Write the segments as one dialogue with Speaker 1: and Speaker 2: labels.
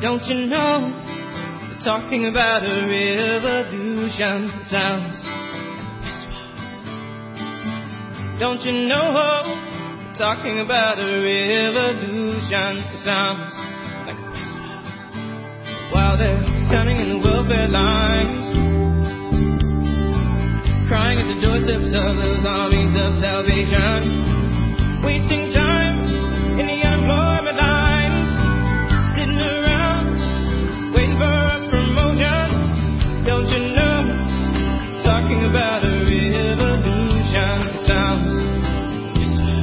Speaker 1: Don't you know, we're talking about a revolution that sounds peaceful. Don't you know, we're talking about a revolution that sounds like peaceful. While they're standing in the welfare lines, crying at the doorsteps of those armies of salvation, wasting time in the unemployment lines, sitting around waiting for a promotion. Don't you know, talking about a revolution that sounds peaceful.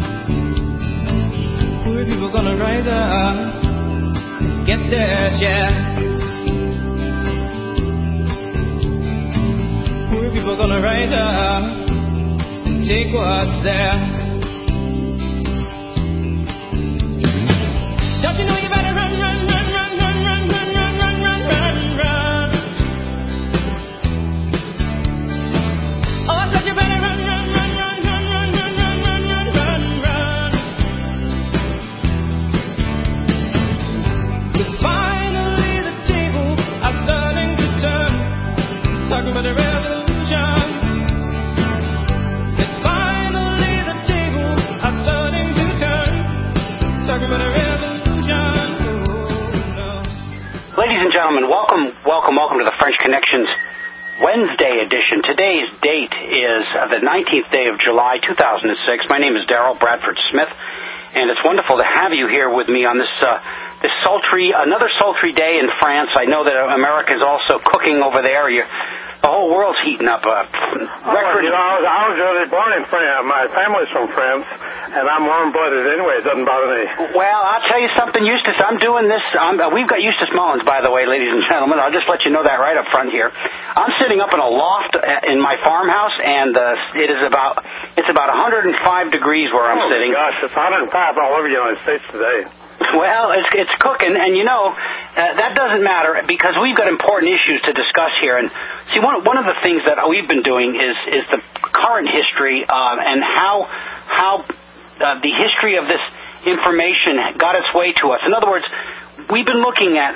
Speaker 1: Poor people gonna rise up, get their share. Poor people gonna rise up and take what's there. Don't you know you better run, run, run, run, run, run, run, run, run, run, run, run. Oh, I said you better run, run, run, run, run, run, run, run, run, run, run, run. 'Cause finally the tables are starting to turn. Talking about a revolution. 'Cause finally the tables are starting to turn. Talking about a revolution.
Speaker 2: Ladies and gentlemen, welcome to the French Connections Wednesday edition. Today's date is the 19th day of July, 2006. My name is Darrell Bradford Smith, and it's wonderful to have you here with me on this another sultry day in France. I know that America is also cooking over there. The whole world's heating up.
Speaker 3: I was really born in France. My family's from France, and I'm warm-blooded anyway. It doesn't bother me.
Speaker 2: Well, I'll tell you something, Eustace. I'm doing this. We've got Eustace Mullins, by the way, ladies and gentlemen. I'll just let you know that right up front here. I'm sitting up in a loft in my farmhouse, and it's about 105 degrees where I'm sitting.
Speaker 3: Oh, gosh, it's 105 all over the United States today.
Speaker 2: Well, it's cooking, and that doesn't matter because we've got important issues to discuss here. And see, one of the things that we've been doing is the current history and how the history of this information got its way to us. In other words, we've been looking at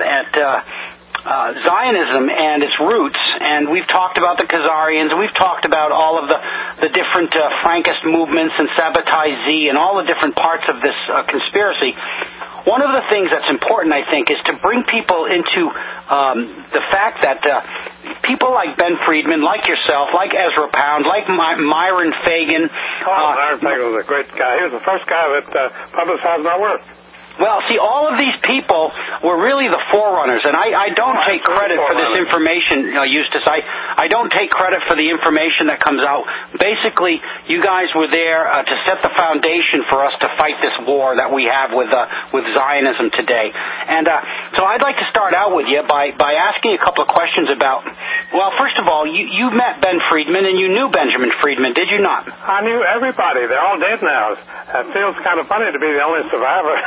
Speaker 2: Zionism and its roots, and we've talked about the Khazarians, and we've talked about all of the different Frankist movements and Sabbatai and all the different parts of this conspiracy. One of the things that's important, I think, is to bring people into the fact that people like Ben Friedman, like yourself, like Ezra Pound, like Myron Fagan.
Speaker 3: Myron Fagan was a great guy. He was the first guy that publicized my work.
Speaker 2: Well, see, all of these people were really the forerunners, and I don't take credit for this information, Eustace. I don't take credit for the information that comes out. Basically, you guys were there to set the foundation for us to fight this war that we have with Zionism today. And so I'd like to start out with you by asking a couple of questions about, well, first of all, you met Ben Friedman, and you knew Benjamin Friedman, did you not?
Speaker 3: I knew everybody. They're all dead now. It feels kind of funny to be the only survivor.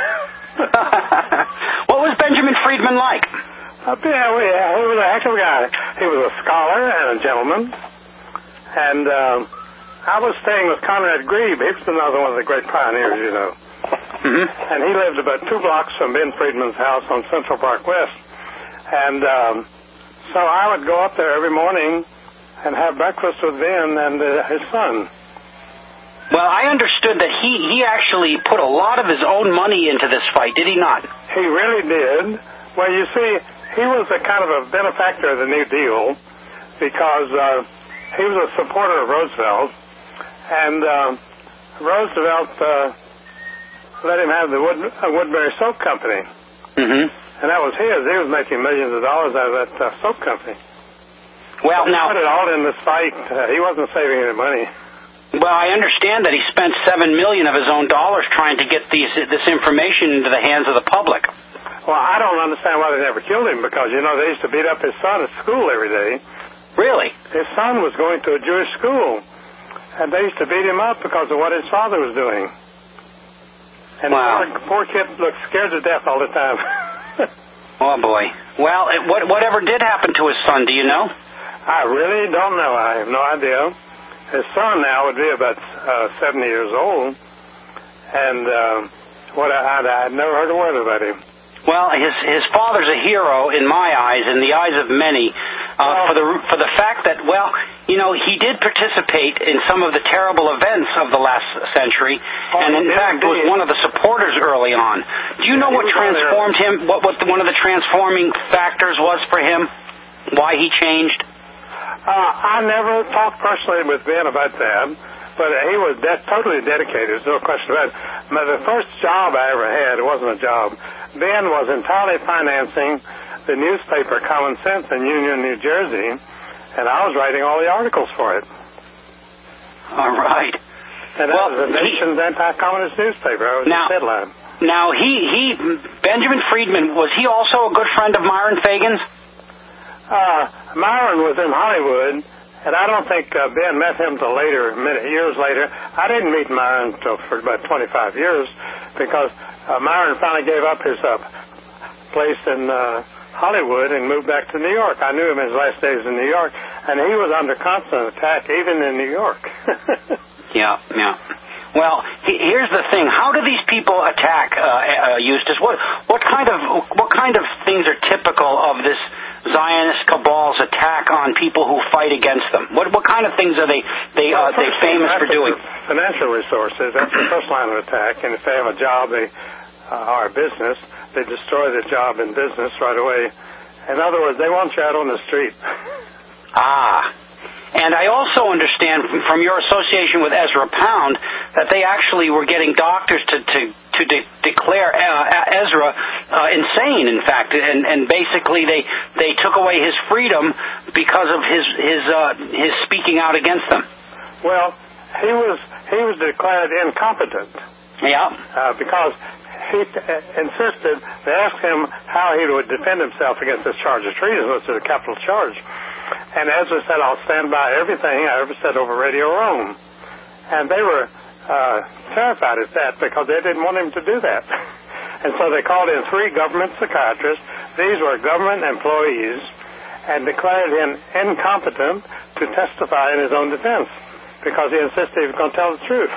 Speaker 2: What was Benjamin Friedman like?
Speaker 3: He was a heck of a guy. He was a scholar and a gentleman. And I was staying with Conrad Grebe. He was another one of the great pioneers, you know.
Speaker 2: Mm-hmm.
Speaker 3: And he lived about 2 blocks from Ben Friedman's house on Central Park West. And so I would go up there every morning and have breakfast with Ben and his son.
Speaker 2: Well, I understood that he actually put a lot of his own money into this fight, did he not?
Speaker 3: He really did. Well, you see, he was a kind of a benefactor of the New Deal because he was a supporter of Roosevelt, and Roosevelt let him have the Woodbury Soap Company.
Speaker 2: Mm-hmm.
Speaker 3: And that was his. He was making millions of dollars out of that soap company.
Speaker 2: Well, now...
Speaker 3: He put it all in this fight. He wasn't saving any money.
Speaker 2: Well, I understand that he spent $7 million of his own dollars trying to get this information into the hands of the public.
Speaker 3: Well, I don't understand why they never killed him because, they used to beat up his son at school every day.
Speaker 2: Really?
Speaker 3: His son was going to a Jewish school, and they used to beat him up because of what his father was doing. And
Speaker 2: wow.
Speaker 3: The poor kid looked scared to death all the time.
Speaker 2: Oh, boy. Well, whatever did happen to his son, do you know?
Speaker 3: I really don't know. I have no idea. His son now would be about 70 years old, and I had never heard a word about him.
Speaker 2: Well, his father's a hero in my eyes, in the eyes of many, for the fact that, well, you know, he did participate in some of the terrible events of the last century, and in fact was one of the supporters early on. Do you know what transformed him? What one of the transforming factors was for him? Why he changed?
Speaker 3: I never talked personally with Ben about that, but he was totally dedicated, there's no question about it. But the first job I ever had, it wasn't a job. Ben was entirely financing the newspaper Common Sense in Union, New Jersey, and I was writing all the articles for it.
Speaker 2: All right.
Speaker 3: And that was the nation's anti-communist newspaper. I was the headline.
Speaker 2: Now, Benjamin Friedman, was he also a good friend of Myron Fagan's?
Speaker 3: Myron was in Hollywood, and I don't think Ben met him till later, years later. I didn't meet Myron for about 25 years because Myron finally gave up his place in Hollywood and moved back to New York. I knew him his last days in New York, and he was under constant attack even in New York.
Speaker 2: Yeah. Well, here's the thing: how do these people attack Eustace? What kind of things are typical of this Zionist cabal's attack on people who fight against them? What kind of things are they famous for doing?
Speaker 3: Financial resources. That's the first line of attack. And if they have a job, or a business, they destroy the job and business right away. In other words, they want you out on the street.
Speaker 2: And I also understand from your association with Ezra Pound that they actually were getting doctors to declare Ezra insane, in fact, and basically they took away his freedom because of his speaking out against them.
Speaker 3: Well, he was declared incompetent.
Speaker 2: Yeah.
Speaker 3: Because he insisted, they asked him how he would defend himself against this charge of treason, which is a capital charge. And Ezra said, I'll stand by everything I ever said over Radio Rome. And they were terrified at that because they didn't want him to do that. And so they called in 3 government psychiatrists. These were government employees, and declared him incompetent to testify in his own defense because he insisted he was going to tell the truth.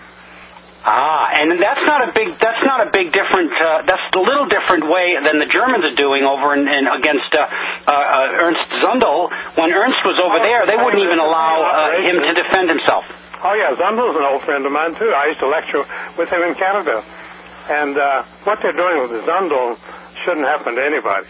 Speaker 2: And that's not a big different. That's a little different way than the Germans are doing over against Ernst Zundel. When Ernst was over there, they wouldn't even allow him to defend himself.
Speaker 3: Oh yeah, Zundel's an old friend of mine too. I used to lecture with him in Canada, and what they're doing with Zundel shouldn't happen to anybody.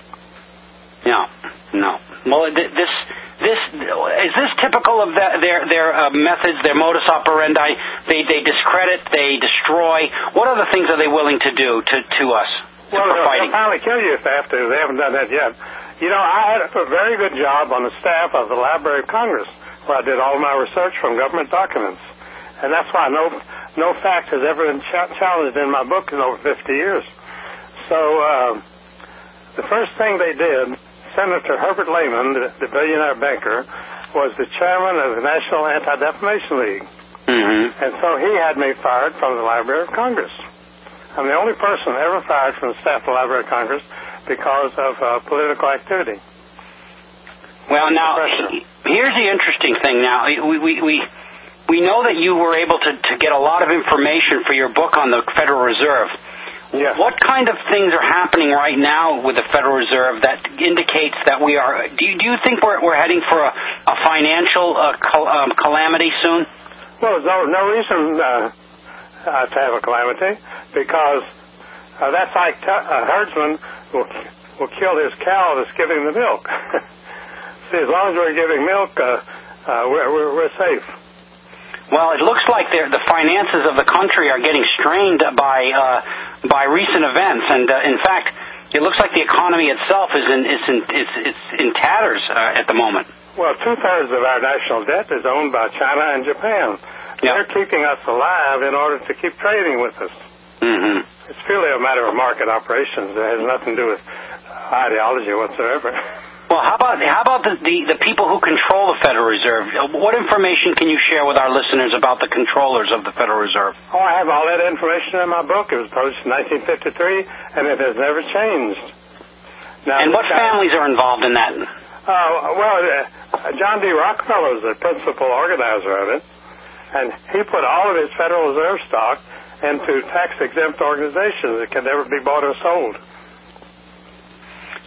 Speaker 2: No. Well, this is this typical of their methods, their modus operandi? They discredit, they destroy. What other things are they willing to do to us?
Speaker 3: Well, they'll finally kill you if they have to. They haven't done that yet. You know, I had a very good job on the staff of the Library of Congress, where I did all my research from government documents, and that's why no fact has ever been challenged in my book in over 50 years. So the first thing they did, Senator Herbert Lehman, the billionaire banker, was the chairman of the National Anti-Defamation League.
Speaker 2: Mm-hmm.
Speaker 3: And so he had me fired from the Library of Congress. I'm the only person ever fired from the staff of the Library of Congress because of political activity.
Speaker 2: Well, now, here's the interesting thing. Now, we know that you were able to get a lot of information for your book on the Federal Reserve.
Speaker 3: Yes.
Speaker 2: What kind of things are happening right now with the Federal Reserve that indicates that we are? Do you think we're heading for a financial calamity soon?
Speaker 3: Well, there's no reason to have a calamity because that's like a herdsman will kill his cow that's giving the milk. See, as long as we're giving milk, we're safe.
Speaker 2: Well, it looks like the finances of the country are getting strained by recent events, and in fact, it looks like the economy itself is in tatters at the moment.
Speaker 3: Well, 2/3 of our national debt is owned by China and Japan. Yep. They're keeping us alive in order to keep trading with us.
Speaker 2: Mm-hmm.
Speaker 3: It's purely a matter of market operations. It has nothing to do with ideology whatsoever.
Speaker 2: Well, how about the people who control the Federal Reserve? What information can you share with our listeners about the controllers of the Federal Reserve?
Speaker 3: Oh, I have all that information in my book. It was published in 1953, and it has never changed. Now,
Speaker 2: and what families are involved in that?
Speaker 3: John D. Rockefeller is the principal organizer of it, and he put all of his Federal Reserve stock into tax-exempt organizations that can never be bought or sold.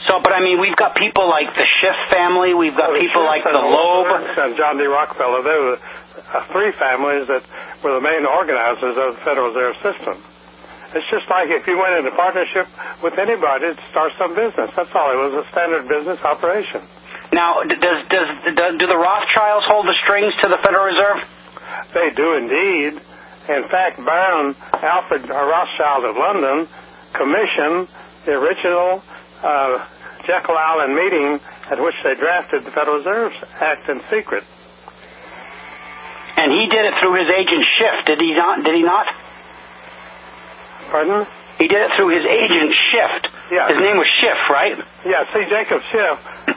Speaker 2: So, but I mean, we've got people like the Schiff family. We've got people like the Loeb.
Speaker 3: And John D. Rockefeller. They were three families that were the main organizers of the Federal Reserve System. It's just like if you went into partnership with anybody to start some business. That's all. It was a standard business operation.
Speaker 2: Now, do the Rothschilds hold the strings to the Federal Reserve?
Speaker 3: They do indeed. In fact, Baron Alfred Rothschild of London commissioned the original Jekyll Island meeting at which they drafted the Federal Reserve Act in secret.
Speaker 2: And he did it through his agent Schiff, did he not?
Speaker 3: Pardon?
Speaker 2: He did it through his agent Schiff.
Speaker 3: Yeah.
Speaker 2: His name was Schiff, right?
Speaker 3: Yeah, see, Jacob Schiff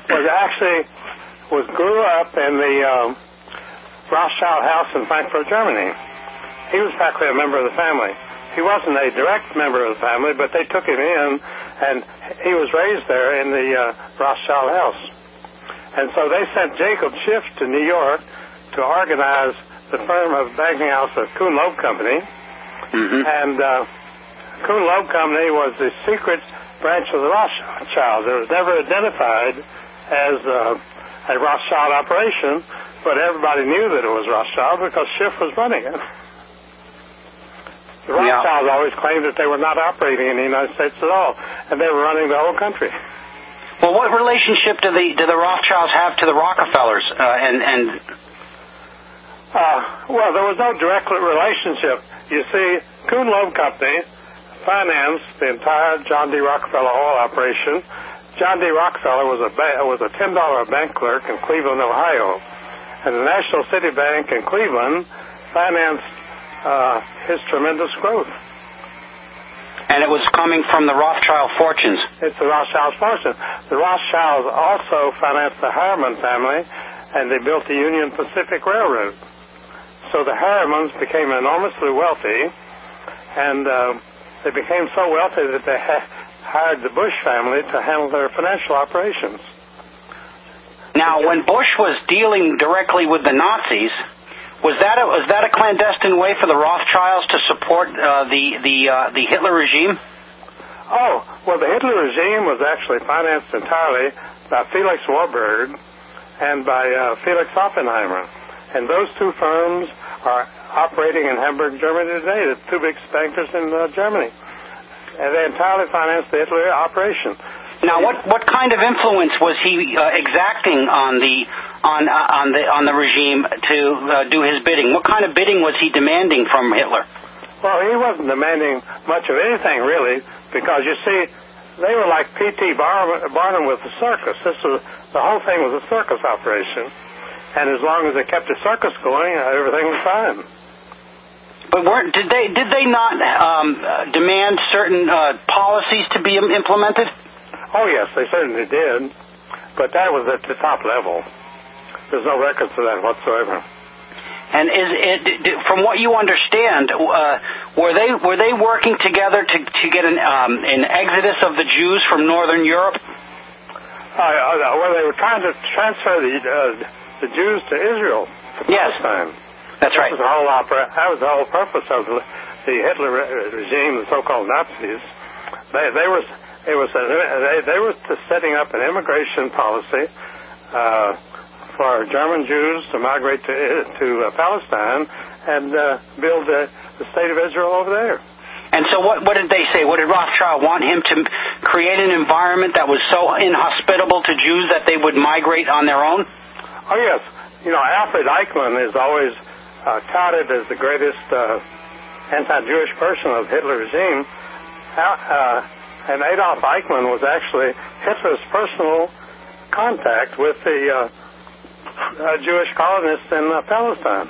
Speaker 3: grew up in the Rothschild house in Frankfurt, Germany. He was practically a member of the family. He wasn't a direct member of the family, but they took him in, and he was raised there in the Rothschild house. And so they sent Jacob Schiff to New York to organize the firm of banking house of Kuhn Loeb Company.
Speaker 2: Mm-hmm.
Speaker 3: And Kuhn Loeb Company was the secret branch of the Rothschilds. It was never identified as a Rothschild operation, but everybody knew that it was Rothschild because Schiff was running it. The Rothschilds always claimed that they were not operating in the United States at all, and they were running the whole country.
Speaker 2: Well, what relationship do the Rothschilds have to the Rockefellers?
Speaker 3: Well, there was no direct relationship. You see, Kuhn Loeb Company financed the entire John D. Rockefeller oil operation. John D. Rockefeller was a $10 bank clerk in Cleveland, Ohio, and the National City Bank in Cleveland financed his tremendous growth.
Speaker 2: And it was coming from the Rothschild fortunes.
Speaker 3: It's the Rothschild fortune. The Rothschilds also financed the Harriman family, and they built the Union Pacific Railroad. So the Harrimans became enormously wealthy, and they became so wealthy that they hired the Bush family to handle their financial operations.
Speaker 2: Now, when Bush was dealing directly with the Nazis, was that a clandestine way for the Rothschilds to support the Hitler regime?
Speaker 3: Oh, well, the Hitler regime was actually financed entirely by Felix Warburg and by Felix Oppenheimer. And those two firms are operating in Hamburg, Germany today, the two biggest bankers in Germany. And they entirely financed the Hitler operation.
Speaker 2: Now, what kind of influence was he exacting on the regime to do his bidding? What kind of bidding was he demanding from Hitler?
Speaker 3: Well, he wasn't demanding much of anything, really, because, you see, they were like P.T. Barnum with the circus. The whole thing was a circus operation. And as long as they kept the circus going, everything was fine.
Speaker 2: But did they not demand certain policies to be implemented?
Speaker 3: Oh, yes, they certainly did. But that was at the top level. There's no record for that whatsoever.
Speaker 2: And from what you understand, were they working together to get an exodus of the Jews from Northern Europe?
Speaker 3: Well, they were trying to transfer the Jews to Israel, to Palestine.
Speaker 2: That's right.
Speaker 3: That was the whole purpose of the Hitler regime, the so-called Nazis. They were setting up an immigration policy for German Jews to migrate to Palestine and build the state of Israel over there.
Speaker 2: And so what did they say? What did Rothschild want him to create an environment that was so inhospitable to Jews that they would migrate on their own?
Speaker 3: Oh, yes. Alfred Eichmann is always touted as the greatest anti-Jewish person of Hitler regime. And Adolf Eichmann was actually Hitler's personal contact with the Jewish colonists in Palestine.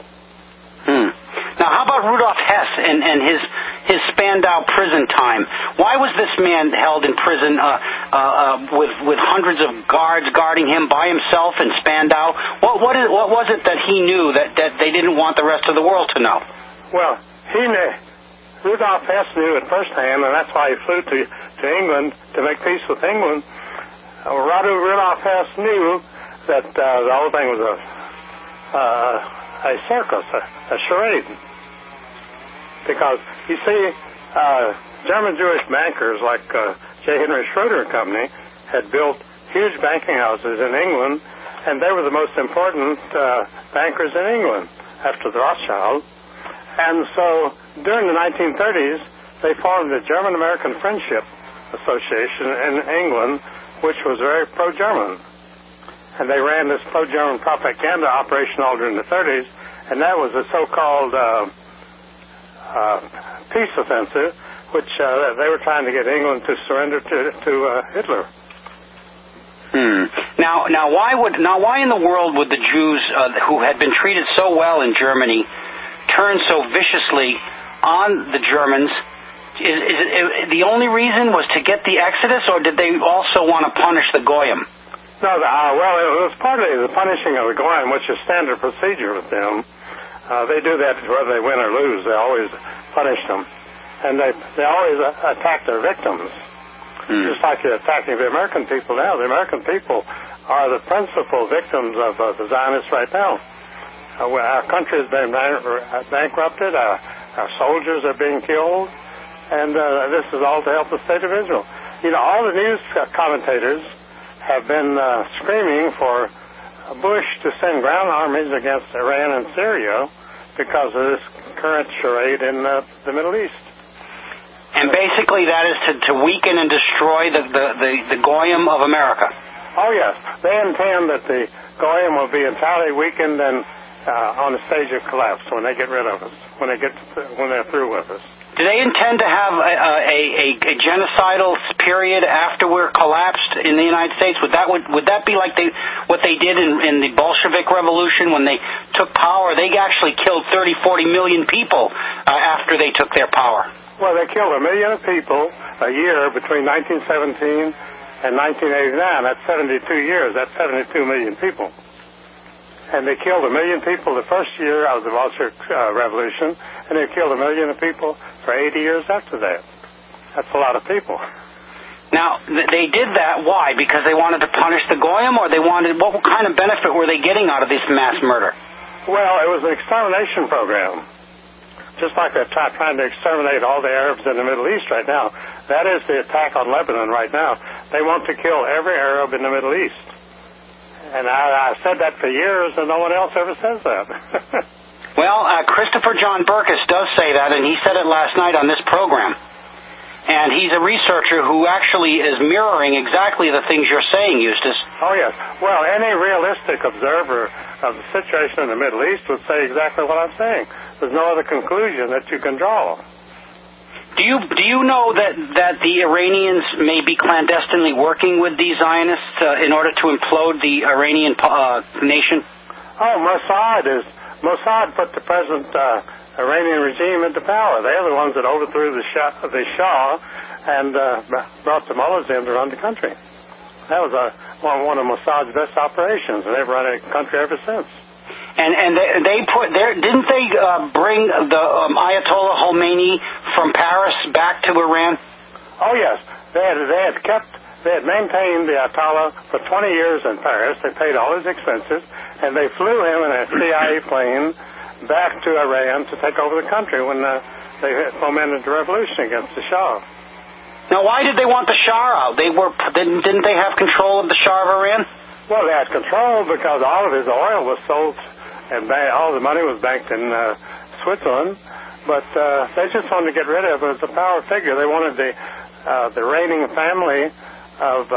Speaker 2: Now, how about Rudolf Hess and his Spandau prison time? Why was this man held in prison with hundreds of guards guarding him by himself in Spandau? What was it that he knew that they didn't want the rest of the world to know?
Speaker 3: Well, Rudolf Hess knew it firsthand, and that's why he flew to England to make peace with England. Rudolf Hess knew that the whole thing was a circus, a charade. Because, you see, German Jewish bankers like J. Henry Schroeder and Company had built huge banking houses in England, and they were the most important bankers in England after the Rothschilds. And so during the 1930s, they formed the German-American Friendship Association in England, which was very pro-German. And they ran this pro-German propaganda operation all during the 30s, and that was a so-called peace offensive, which they were trying to get England to surrender to Hitler.
Speaker 2: Now, why in the world would the Jews who had been treated so well in Germany turn so viciously on the Germans? Is the only reason was to get the Exodus, or did they also want to punish the Goyim?
Speaker 3: No, well, it was partly the punishing of the Goyim, which is standard procedure with them. They do that whether they win or lose. They always punish them, and they always attack their victims. Just like you're attacking the American people now. The American people are the principal victims of the Zionists right now. Our country has been bankrupted. Our soldiers are being killed. And this is all to help the state of Israel. You know, all the news commentators have been screaming for Bush to send ground armies against Iran and Syria because of this current charade in the Middle East.
Speaker 2: And basically that is to weaken and destroy the Goyim of America.
Speaker 3: Oh, yes. They intend that the Goyim will be entirely weakened and on the stage of collapse when they get rid of us, when they're through with us.
Speaker 2: Do they intend to have a genocidal period after we're collapsed in the United States? Would that be like what they did in the Bolshevik Revolution when they took power? They actually killed 30, 40 million people after they took their power.
Speaker 3: Well, they killed 1 million people a year between 1917 and 1989. That's 72 years. That's 72 million people. And they killed 1 million people the first year of the Bolshevik Revolution, and they killed 1 million people for 80 years after that. That's a lot of people.
Speaker 2: Now, they did that, why? Because they wanted to punish the Goyim, or what kind of benefit were they getting out of this mass murder?
Speaker 3: Well, it was an extermination program. Just like they're trying to exterminate all the Arabs in the Middle East right now. That is the attack on Lebanon right now. They want to kill every Arab in the Middle East. And I've said that for years, and no one else ever says that.
Speaker 2: Well, Christopher John Burkus does say that, and he said it last night on this program. And he's a researcher who actually is mirroring exactly the things you're saying, Eustace.
Speaker 3: Oh, yes. Well, any realistic observer of the situation in the Middle East would say exactly what I'm saying. There's no other conclusion that you can draw.
Speaker 2: Do you know that the Iranians may be clandestinely working with these Zionists in order to implode the Iranian nation?
Speaker 3: Oh, Mossad put the present Iranian regime into power. They're the ones that overthrew the Shah and brought the mullahs in to run the country. That was one of Mossad's best operations, and they've run the country ever since.
Speaker 2: And didn't they bring the Ayatollah Khomeini from Paris back to Iran?
Speaker 3: Oh yes, they had maintained the Ayatollah for 20 years in Paris. They paid all his expenses, and they flew him in a CIA plane back to Iran to take over the country when they fomented the revolution against the Shah.
Speaker 2: Now, why did they want the Shah out? Didn't they have control of the Shah of Iran?
Speaker 3: Well, they had control because all of his oil was sold, and all the money was banked in Switzerland. But they just wanted to get rid of him as a power figure. They wanted the reigning family of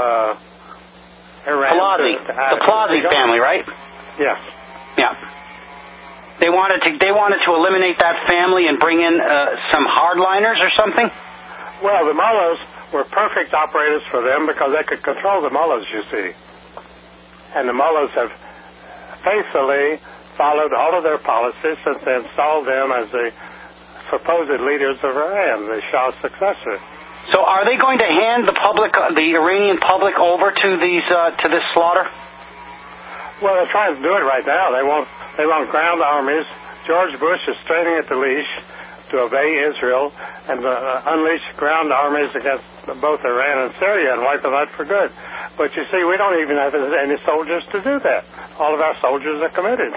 Speaker 3: Iran.
Speaker 2: The Pahlavi family, right?
Speaker 3: Yes.
Speaker 2: Yeah. They wanted to eliminate that family and bring in some hardliners or something?
Speaker 3: Well, the mullahs were perfect operators for them because they could control the mullahs, you see. And the mullahs have faithfully followed all of their policies since they installed them as the supposed leaders of Iran, the Shah's successor.
Speaker 2: So are they going to hand the Iranian public over to this slaughter?
Speaker 3: Well, they're trying to do it right now. They want ground armies. George Bush is straining at the leash to obey Israel and unleash ground armies against both Iran and Syria and wipe them out for good. But you see, we don't even have any soldiers to do that. All of our soldiers are committed.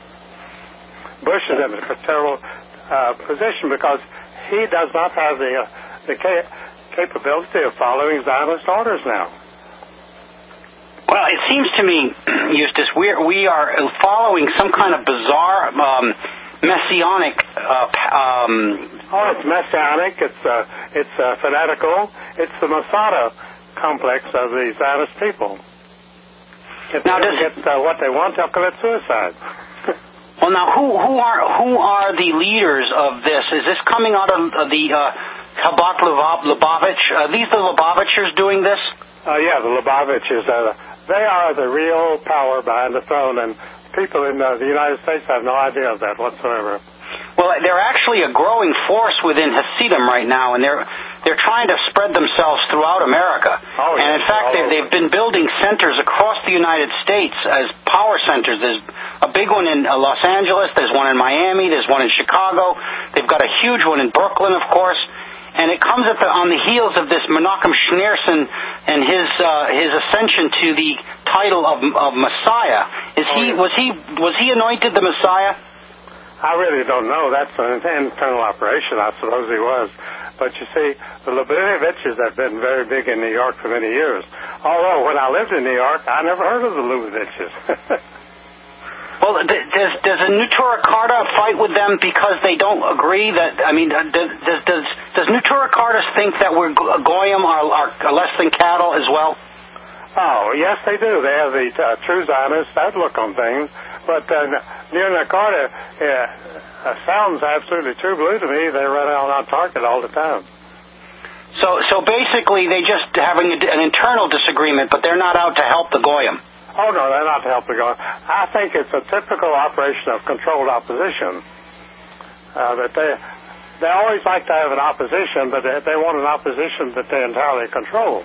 Speaker 3: Bush is in a terrible position because he does not have the capability of following Zionist orders now.
Speaker 2: Well, it seems to me, Eustace, we are following some kind of bizarre messianic.
Speaker 3: It's messianic. It's fanatical. It's the Masada complex of the Zionist people. If they don't get what they want, they'll commit suicide.
Speaker 2: Well, now, who are the leaders of this? Is this coming out of the Chabad Lubavitch? Are these the Lubavitchers doing this?
Speaker 3: Yeah, the Lubavitchers. They are the real power behind the throne, and people in the United States have no idea of that whatsoever.
Speaker 2: Well, they're actually a growing force within Hasidim right now, and they're trying to spread themselves throughout America.
Speaker 3: Oh, yes,
Speaker 2: and in fact, they've been building centers across the United States as power centers. There's a big one in Los Angeles. There's one in Miami. There's one in Chicago. They've got a huge one in Brooklyn, of course. And it comes on the heels of this Menachem Schneerson and his ascension to the title of Messiah. Was he anointed the Messiah?
Speaker 3: I really don't know. That's an internal operation. I suppose he was. But you see, the Lubavitchers have been very big in New York for many years. Although when I lived in New York, I never heard of the Lubavitchers.
Speaker 2: Well, does a Neturei Karta fight with them because they don't agree that? I mean, does Neturei Karta think that we're goyim are less than cattle as well?
Speaker 3: Oh, yes, they do. They have the true Zionist outlook on things. But Neturei Karta sounds absolutely true blue to me. They run out on target all the time.
Speaker 2: So basically, they just having an internal disagreement, but they're not out to help the goyim.
Speaker 3: Oh, no, they're not helping. I think it's a typical operation of controlled opposition. That they always like to have an opposition, but they want an opposition that they entirely control.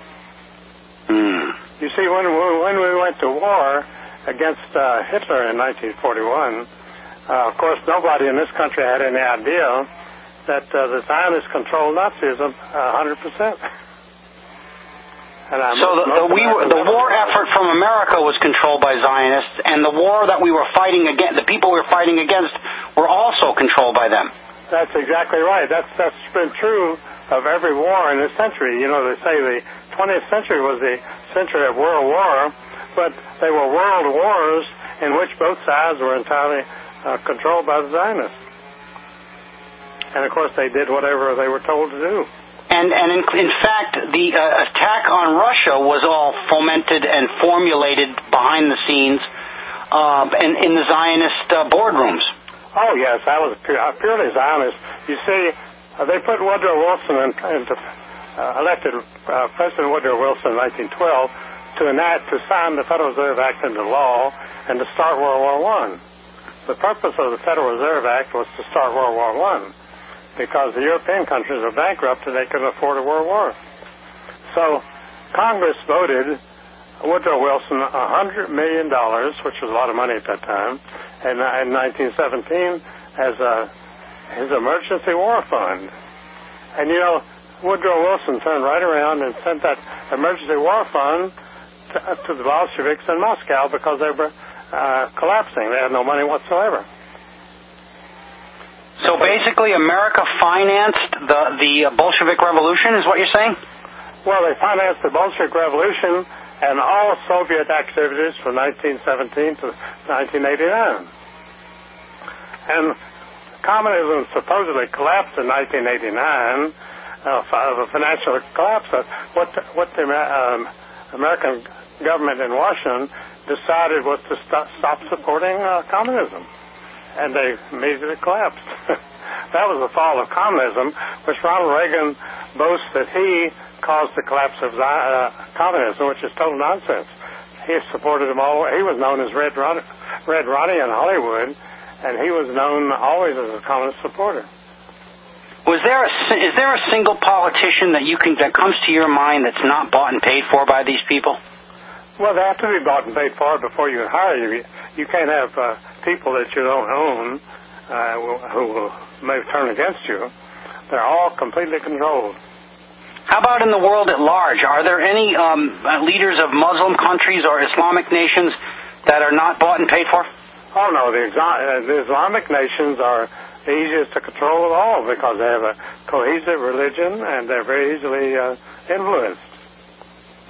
Speaker 3: You see, when we went to war against Hitler in 1941, of course, nobody in this country had any idea that the Zionists controlled Nazism 100%.
Speaker 2: So the war effort from America was controlled by Zionists, and the war that we were fighting against, the people we were fighting against, were also controlled by them.
Speaker 3: That's exactly right. That's been true of every war in this century. You know, they say the 20th century was the century of world war, but they were world wars in which both sides were entirely controlled by the Zionists. And, of course, they did whatever they were told to do.
Speaker 2: And in fact, the attack on Russia was all fomented and formulated behind the scenes in the Zionist boardrooms.
Speaker 3: Oh, yes, that was purely Zionist. You see, they put Woodrow Wilson elected President Woodrow Wilson in 1912 to sign the Federal Reserve Act into law and to start World War I. The purpose of the Federal Reserve Act was to start World War I. Because the European countries were bankrupt and they couldn't afford a world war. So Congress voted Woodrow Wilson $100 million, which was a lot of money at that time, in 1917 as his emergency war fund. And, you know, Woodrow Wilson turned right around and sent that emergency war fund to the Bolsheviks in Moscow because they were collapsing. They had no money whatsoever.
Speaker 2: So basically, America financed the Bolshevik Revolution, is what you're saying?
Speaker 3: Well, they financed the Bolshevik Revolution and all Soviet activities from 1917 to 1989. And communism supposedly collapsed in 1989, the financial collapse. What the American government in Washington decided was to stop supporting communism. And they immediately collapsed. That was the fall of communism, which Ronald Reagan boasts that he caused the collapse of communism, which is total nonsense. He supported them all. He was known as Red Ronnie in Hollywood, and he was known always as a communist supporter.
Speaker 2: Is there a single politician that comes to your mind that's not bought and paid for by these people?
Speaker 3: Well, they have to be bought and paid for before you hire you. You can't have people that you don't own who may turn against you. They're all completely controlled.
Speaker 2: How about in the world at large? Are there any leaders of Muslim countries or Islamic nations that are not bought and paid for?
Speaker 3: Oh, no. The Islamic nations are the easiest to control of all because they have a cohesive religion and they're very easily influenced.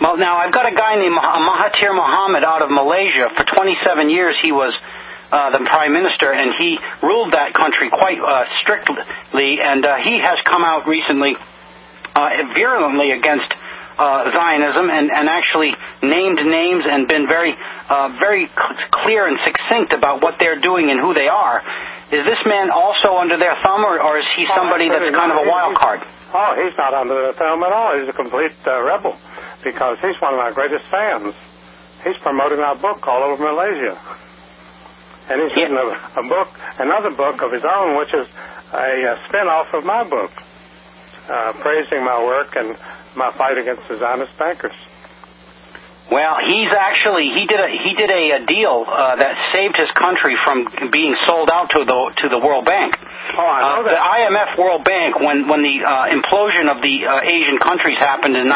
Speaker 2: Well, now, I've got a guy named Mahathir Mohamad out of Malaysia. For 27 years, he was the prime minister, and he ruled that country quite strictly, and he has come out recently virulently against Zionism and actually named names and been very clear and succinct about what they're doing and who they are. Is this man also under their thumb, or is he somebody that's kind of a wild card?
Speaker 3: Oh, he's not under their thumb at all. He's a complete rebel, because he's one of our greatest fans. He's promoting our book all over Malaysia. And he's written another book of his own, which is a spin-off of my book, praising my work and my fight against the Zionist bankers.
Speaker 2: Well, he did a deal that saved his country from being sold out to the World Bank.
Speaker 3: Oh, I know that.
Speaker 2: The IMF World Bank, when the implosion of the Asian countries happened in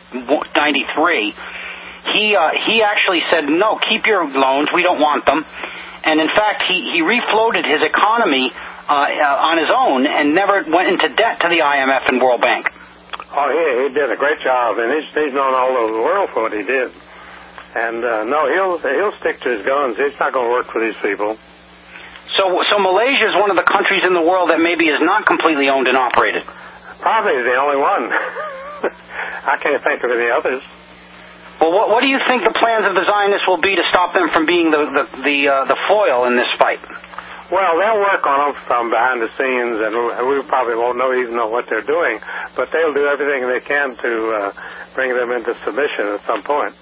Speaker 2: 93, he actually said, no, keep your loans, we don't want them. And in fact, he refloated his economy on his own and never went into debt to the IMF and World Bank.
Speaker 3: Oh, he did a great job, and he's known all over the world for what he did. And no, he'll stick to his guns. He's not going to work for these people.
Speaker 2: So Malaysia is one of the countries in the world that maybe is not completely owned and operated.
Speaker 3: Probably the only one. I can't think of any others.
Speaker 2: Well, what do you think the plans of the Zionists will be to stop them from being the foil in this fight?
Speaker 3: Well, they'll work on them from behind the scenes, and we probably won't even know what they're doing, but they'll do everything they can to bring them into submission at some point.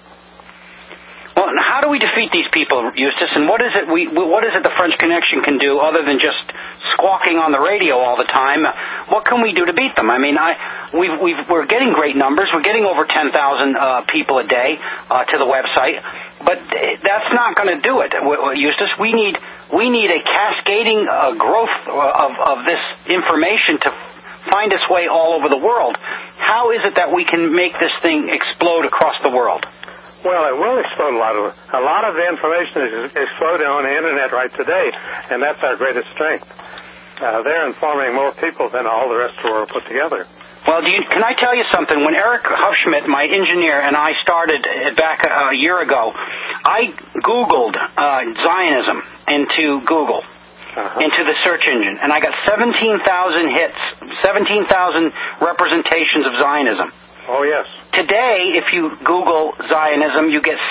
Speaker 2: Well, how do we defeat these people, Eustace? And what is it the French Connection can do other than just squawking on the radio all the time? What can we do to beat them? I mean, we're getting great numbers. We're getting over 10,000 people a day to the website, but that's not going to do it, Eustace. We need a cascading growth of this information to find its way all over the world. How is it that we can make this thing explode across the world?
Speaker 3: Well, it will explode a lot of the information is exploding on the Internet right today, and that's our greatest strength. They're informing more people than all the rest of the world put together.
Speaker 2: Well, can I tell you something? When Eric Hufschmidt, my engineer, and I started back a year ago, I Googled Zionism into Google, into the search engine, and I got 17,000 hits, 17,000 representations of Zionism.
Speaker 3: Oh, yes.
Speaker 2: Today, if you Google Zionism, you get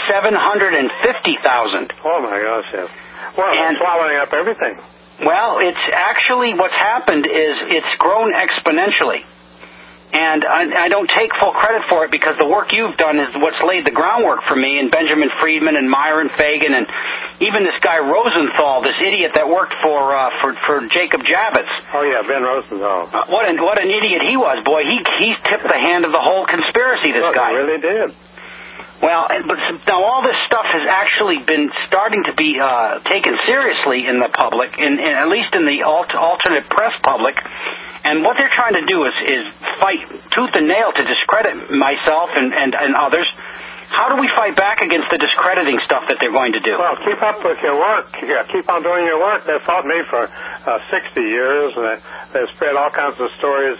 Speaker 2: 750,000.
Speaker 3: Oh, my gosh, yes. Well, it's swallowing up everything.
Speaker 2: Well, it's actually what's happened is it's grown exponentially. And I don't take full credit for it because the work you've done is what's laid the groundwork for me, and Benjamin Friedman and Myron Fagan and even this guy Rosenthal, this idiot that worked for Jacob Javits.
Speaker 3: Oh yeah, Ben Rosenthal.
Speaker 2: What an idiot he was, boy. He tipped the hand of the whole conspiracy. This guy.
Speaker 3: He really did.
Speaker 2: Well, but now all this stuff has actually been starting to be taken seriously in the public, at least in the alternate press public. And what they're trying to do is fight tooth and nail to discredit myself and others. How do we fight back against the discrediting stuff that they're going to do?
Speaker 3: Well, keep up with your work. Keep on doing your work. They've fought me for 60 years, and they've spread all kinds of stories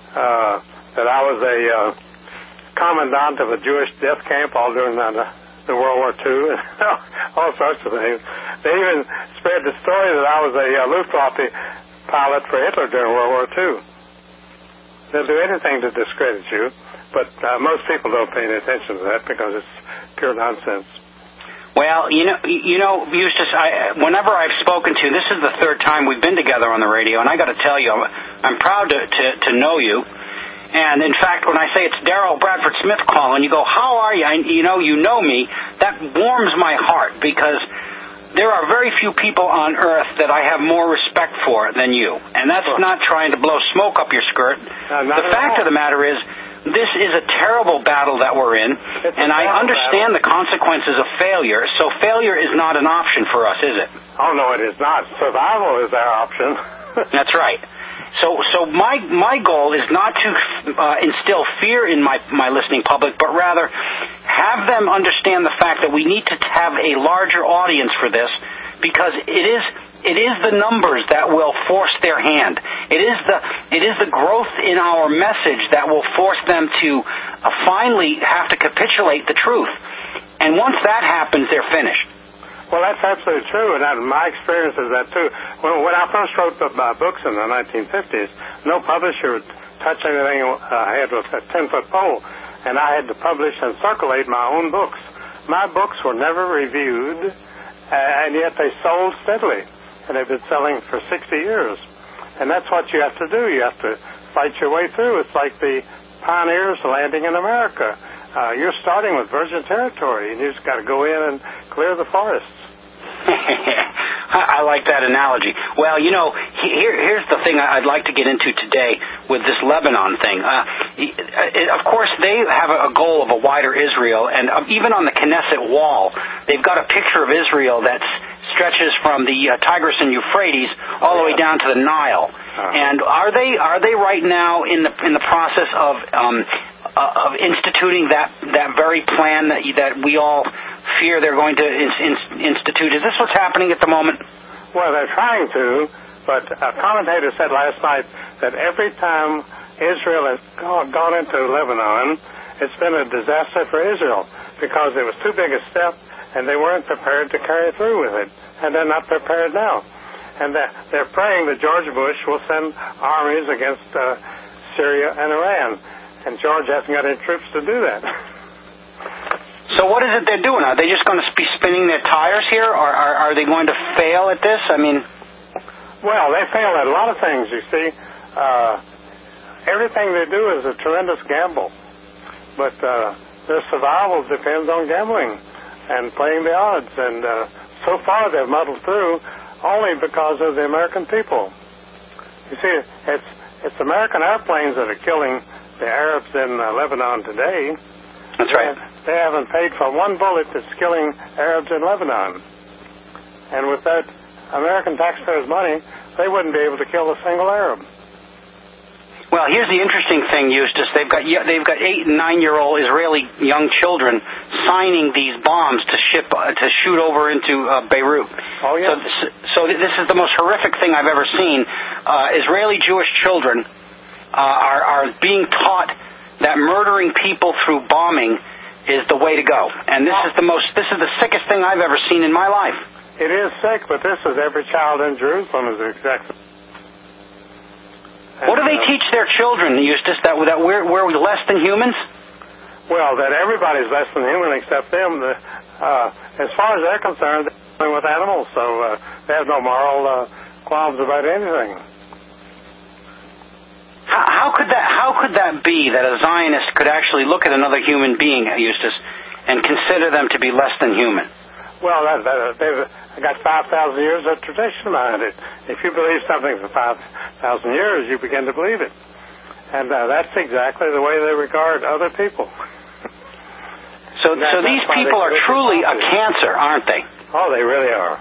Speaker 3: that I was a commandant of a Jewish death camp all during the World War II, and all sorts of things. They even spread the story that I was a Luftwaffe pilot for Hitler during World War II. They'll do anything to discredit you, but most people don't pay any attention to that because it's pure nonsense.
Speaker 2: Well, you know, Eustace, whenever I've spoken to, this is the third time we've been together on the radio, and I got to tell you, I'm proud to know you. And in fact, when I say it's Darrell Bradford Smith calling, you go, how are you? You know me. That warms my heart because there are very few people on earth that I have more respect for than you. And that's not trying to blow smoke up your skirt. The fact of the matter is, this is a terrible battle that we're in, and I understand the consequences of failure, so failure is not an option for us, is it?
Speaker 3: Oh, no, it is not. Survival is our option.
Speaker 2: That's right. So my goal is not to instill fear in my listening public, but rather have them understand the fact that we need to have a larger audience for this, because it is the numbers that will force their hand. It is the growth in our message that will force them to finally have to capitulate the truth. And once that happens, they're finished.
Speaker 3: Well, that's absolutely true, and my experience is that too. When I first wrote the books in the 1950s, no publisher would touch anything I had with a 10-foot pole, and I had to publish and circulate my own books. My books were never reviewed, and yet they sold steadily, and they've been selling for 60 years. And that's what you have to do. You have to fight your way through. It's like the pioneers landing in America. You're starting with virgin territory, and you just got to go in and clear the forests.
Speaker 2: I like that analogy. Well, here's the thing I'd like to get into today with this Lebanon thing. Of course, they have a goal of a wider Israel, and even on the Knesset wall, they've got a picture of Israel that stretches from the Tigris and Euphrates all the way down to the Nile. And are they right now in the process of instituting that very plan that we all fear they're going to institute? Is this what's happening at the moment?
Speaker 3: Well, they're trying to, but a commentator said last night that every time Israel has gone into Lebanon, it's been a disaster for Israel because it was too big a step and they weren't prepared to carry through with it, and they're not prepared now. And they're praying that George Bush will send armies against Syria and Iran, and George hasn't got any troops to do that.
Speaker 2: So what is it they're doing? Are they just going to be spinning their tires here, or are they going to fail at this? I mean...
Speaker 3: Well, they fail at a lot of things, you see. Everything they do is a tremendous gamble. But their survival depends on gambling and playing the odds. And so far they've muddled through only because of the American people. You see, it's American airplanes that are killing the Arabs in Lebanon today.
Speaker 2: That's right.
Speaker 3: They haven't paid for one bullet that's killing Arabs in Lebanon. And with that American taxpayers' money, they wouldn't be able to kill a single Arab.
Speaker 2: Well, here's the interesting thing, Eustace. They've got 8- and 9-year-old Israeli young children signing these bombs to shoot over into Beirut.
Speaker 3: Oh, yeah.
Speaker 2: So this is the most horrific thing I've ever seen. Israeli Jewish children are being taught that murdering people through bombing is the way to go. And this is the sickest thing I've ever seen in my life.
Speaker 3: It is sick, but this is every child in Jerusalem is exactly.
Speaker 2: What do they teach their children, Eustace, that we're less than humans?
Speaker 3: Well, that everybody's less than human except them. As far as they're concerned, they're dealing with animals, so they have no moral qualms about anything.
Speaker 2: How could that be that a Zionist could actually look at another human being, Eustace, and consider them to be less than human?
Speaker 3: Well, they've got 5,000 years of tradition behind it. If you believe something for 5,000 years, you begin to believe it. And that's exactly the way they regard other people.
Speaker 2: So these people are truly a cancer, aren't they?
Speaker 3: Oh, they really are.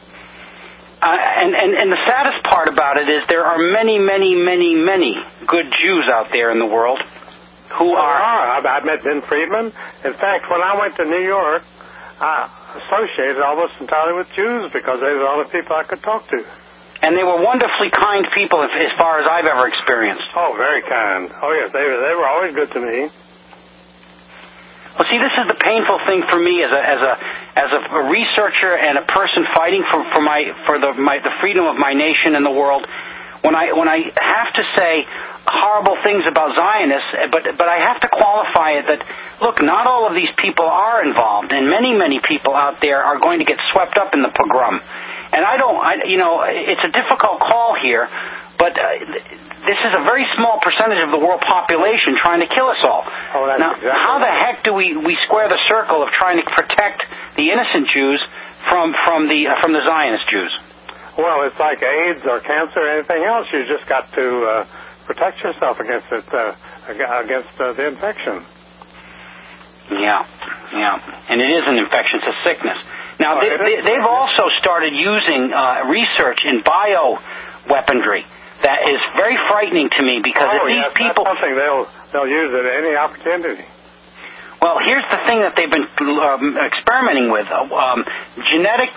Speaker 2: And the saddest part about it is there are many, many, many, many good Jews out there in the world who are...
Speaker 3: I've met Ben Friedman. In fact, when I went to New York, I associated almost entirely with Jews because they were the only people I could talk to.
Speaker 2: And they were wonderfully kind people as far as I've ever experienced.
Speaker 3: Oh, very kind. Oh, yes, they were always good to me.
Speaker 2: Well, see, this is the painful thing for me as a researcher and a person fighting for the freedom of my nation and the world. When I have to say horrible things about Zionists, but I have to qualify it that, look, not all of these people are involved, and many people out there are going to get swept up in the pogrom. And it's a difficult call here, but this is a very small percentage of the world population trying to kill us all.
Speaker 3: Oh, that's
Speaker 2: now,
Speaker 3: exactly
Speaker 2: how the heck do we square the circle of trying to protect the innocent Jews from the Zionist Jews?
Speaker 3: Well, it's like AIDS or cancer or anything else. You just got to protect yourself against it, against the infection.
Speaker 2: Yeah, and it is an infection. It's a sickness. Now, they've also started using research in bioweaponry that is very frightening to me because if these people...
Speaker 3: That's something they'll use at any opportunity.
Speaker 2: Well, here's the thing that they've been experimenting with. Genetic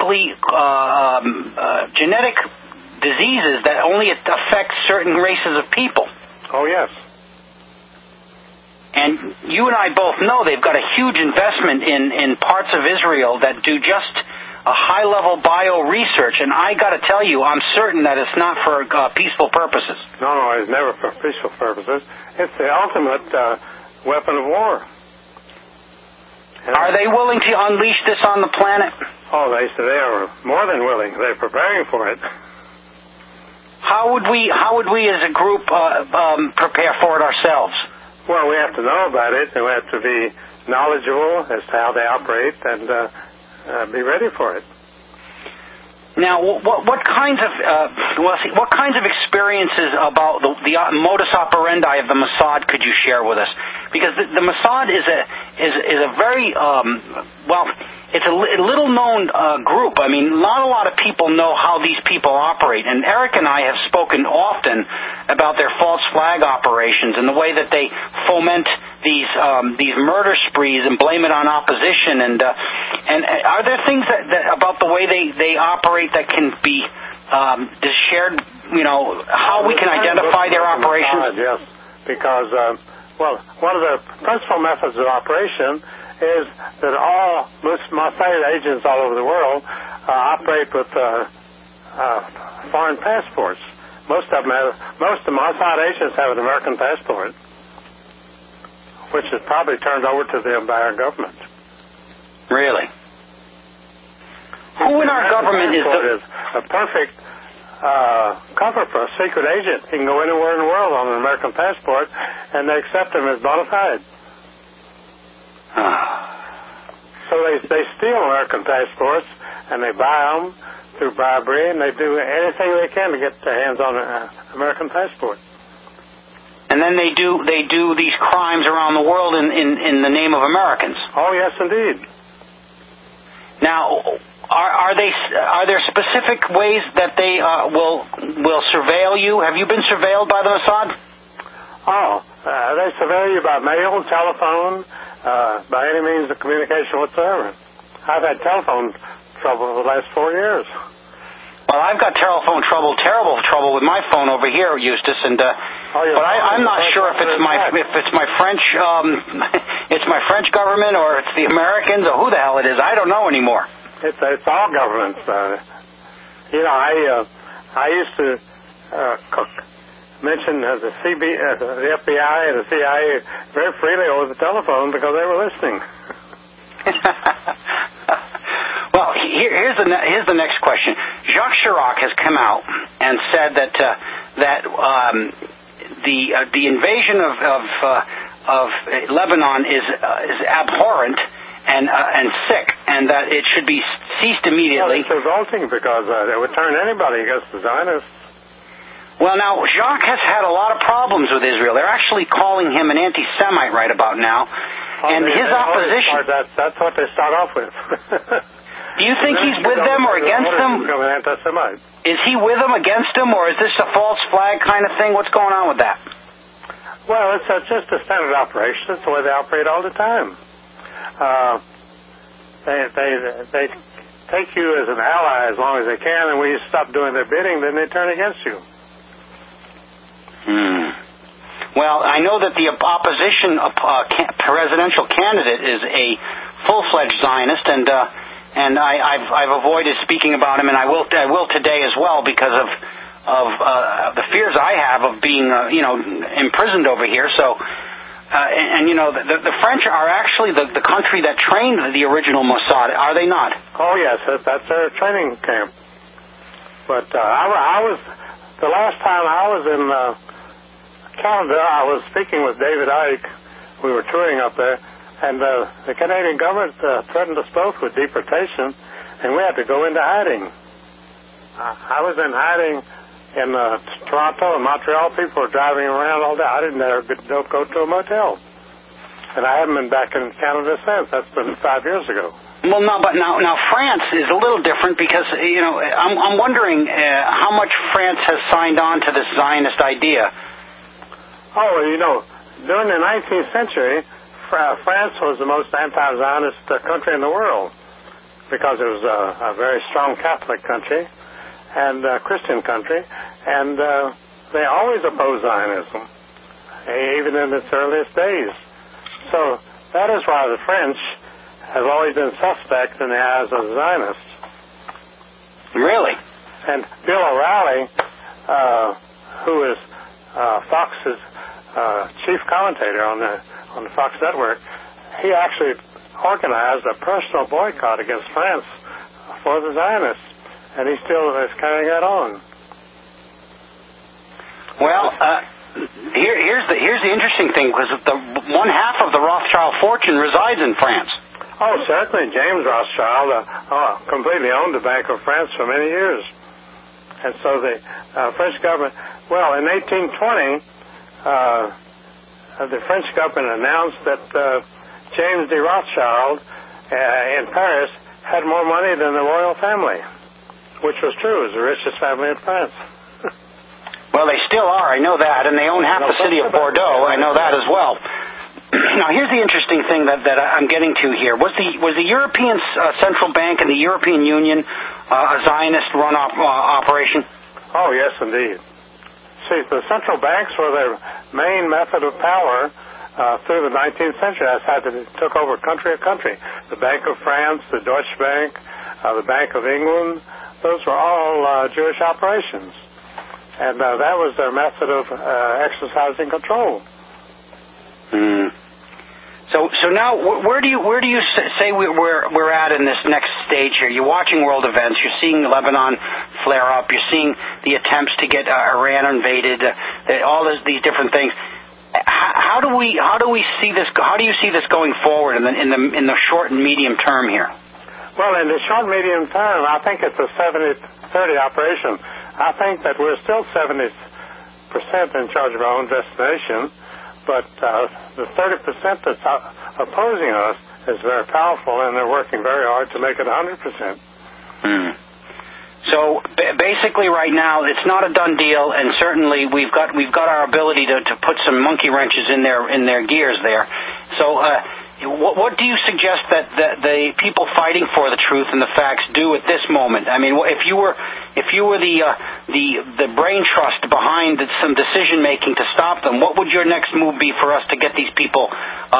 Speaker 2: diseases that only affect certain races of people.
Speaker 3: Oh, yes.
Speaker 2: And you and I both know they've got a huge investment in parts of Israel that do just a high-level bio-research, and I got to tell you, I'm certain that it's not for peaceful purposes.
Speaker 3: No, it's never for peaceful purposes. It's the ultimate weapon of war.
Speaker 2: Are they willing to unleash this on the planet?
Speaker 3: Oh, they are more than willing. They're preparing for it.
Speaker 2: How would we as a group prepare for it ourselves?
Speaker 3: Well, we have to know about it, and we have to be knowledgeable as to how they operate and be ready for it.
Speaker 2: Now, what kinds of experiences about the modus operandi of the Mossad could you share with us? Because the Mossad is a very it's a little known group. I mean, not a lot of people know how these people operate. And Eric and I have spoken often about their false flag operations and the way that they foment these murder sprees and blame it on opposition. And are there things that about the way they operate that can be shared? You know, how we can identify their operations?
Speaker 3: Yes, because one of the principal methods of operation is that all Mossad agents all over the world operate with foreign passports. Most of the Mossad agents have an American passport, which is probably turned over to them by our government.
Speaker 2: Really? Who in our government is
Speaker 3: a perfect cover for a secret agent? He can go anywhere in the world on an American passport, and they accept him as bona fide. So they steal American passports, and they buy them through bribery, and they do anything they can to get their hands on an American passport.
Speaker 2: And then they do these crimes around the world in the name of Americans.
Speaker 3: Oh yes, indeed.
Speaker 2: Now, are there specific ways that they will surveil you? Have you been surveilled by the Mossad?
Speaker 3: Oh, they surveil you by mail, telephone, by any means of communication whatsoever. I've had telephone trouble the last 4 years.
Speaker 2: Well, I've got terrible trouble with my phone over here, Eustace, and but I'm not sure if it's my French it's my French government or it's the Americans or who the hell it is. I don't know anymore.
Speaker 3: It's all governments. You know, I used to mention the FBI and the CIA very freely over the telephone because they were listening.
Speaker 2: Well, here's the next question. Jacques Chirac has come out and said that the invasion of Lebanon is abhorrent and sick, and that it should be ceased immediately.
Speaker 3: Well, it's revolting because they would turn anybody against the Zionists.
Speaker 2: Well, now, Jacques has had a lot of problems with Israel. They're actually calling him an anti-Semite right about now. And his opposition...
Speaker 3: That's what they start off with.
Speaker 2: Do you think he's with them or against them? Is he with them, against them, or is this a false flag kind of thing? What's going on with that?
Speaker 3: Well, it's just a standard operation. It's the way they operate all the time. They take you as an ally as long as they can, and when you stop doing their bidding, then they turn against you.
Speaker 2: Well, I know that the opposition presidential candidate is a full-fledged Zionist, and I've avoided speaking about him, and I will today as well because of the fears I have of being imprisoned over here. So, the French are actually the country that trained the original Mossad, are they not?
Speaker 3: Oh yes, that's their training camp. But I was the last time I was in Canada. I was speaking with David Icke. We were touring up there. And the Canadian government threatened us both with deportation, and we had to go into hiding. I was in hiding in Toronto and Montreal. People were driving around all day. I didn't go to a motel. And I haven't been back in Canada since. That's been 5 years ago.
Speaker 2: Well, no, but now France is a little different because, I'm wondering how much France has signed on to this Zionist idea.
Speaker 3: Oh, during the 19th century, France was the most anti-Zionist country in the world because it was a very strong Catholic country and Christian country, and they always opposed Zionism, even in its earliest days. So that is why the French have always been suspect in the eyes of the Zionists.
Speaker 2: Really?
Speaker 3: And Bill O'Reilly, who is Fox's chief commentator on the Fox network, he actually organized a personal boycott against France for the Zionists, and he still is carrying that on.
Speaker 2: Well, here's the interesting thing, because one half of the Rothschild fortune resides in France.
Speaker 3: Oh, certainly. James Rothschild completely owned the Bank of France for many years. And so the French government, well, in 1820, the French government announced that James de Rothschild in Paris had more money than the royal family, which was true. It was the richest family in France.
Speaker 2: Well, they still are. I know that. And they own half the city of Bordeaux. I know that as well. Now, here's the interesting thing that I'm getting to here. Was the European Central Bank and the European Union a Zionist-run operation?
Speaker 3: Oh, yes, indeed. See, the central banks were their main method of power through the 19th century. That's how they took over country to country. The Bank of France, the Deutsche Bank, the Bank of England, those were all Jewish operations. And that was their method of exercising control.
Speaker 2: So now, where do you say we're at in this next stage here? You're watching world events. You're seeing Lebanon flare up. You're seeing the attempts to get Iran invaded. All these different things. How do we see this? How do you see this going forward in the short and medium term here?
Speaker 3: Well, in the short and medium term, I think it's a 70-30 operation. I think that we're still 70% in charge of our own destination, but the 30% that's opposing us is very powerful, and they're working very hard to make it 100%.
Speaker 2: So basically, right now, it's not a done deal, and certainly we've got our ability to put some monkey wrenches in their gears there. So. What do you suggest that the people fighting for the truth and the facts do at this moment? I mean, if you were the brain trust behind some decision making to stop them, what would your next move be for us to get these people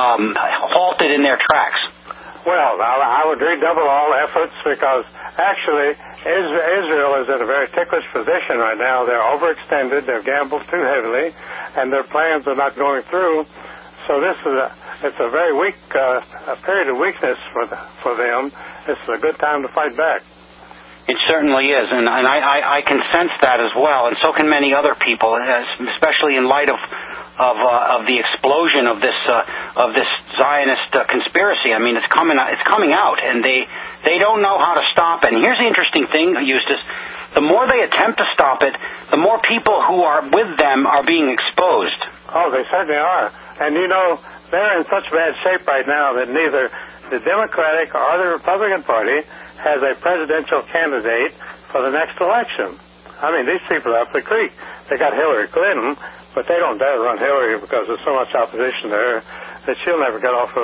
Speaker 2: halted in their tracks?
Speaker 3: Well, I would redouble all efforts, because actually Israel is in a very ticklish position right now. They're overextended, they've gambled too heavily, and their plans are not going through. So it's a very weak a period of weakness for them. It's a good time to fight back.
Speaker 2: It certainly is, and I can sense that as well, and so can many other people, especially in light of the explosion of this Zionist conspiracy. I mean, it's coming out, and they don't know how to stop it. And here's the interesting thing, Eustace: the more they attempt to stop it, the more people who are with them are being exposed.
Speaker 3: Oh, they certainly are. And you know, they're in such bad shape right now that neither the Democratic or the Republican Party has a presidential candidate for the next election. I mean, these people are up the creek. They got Hillary Clinton, but they don't dare run Hillary because there's so much opposition there that she'll never get off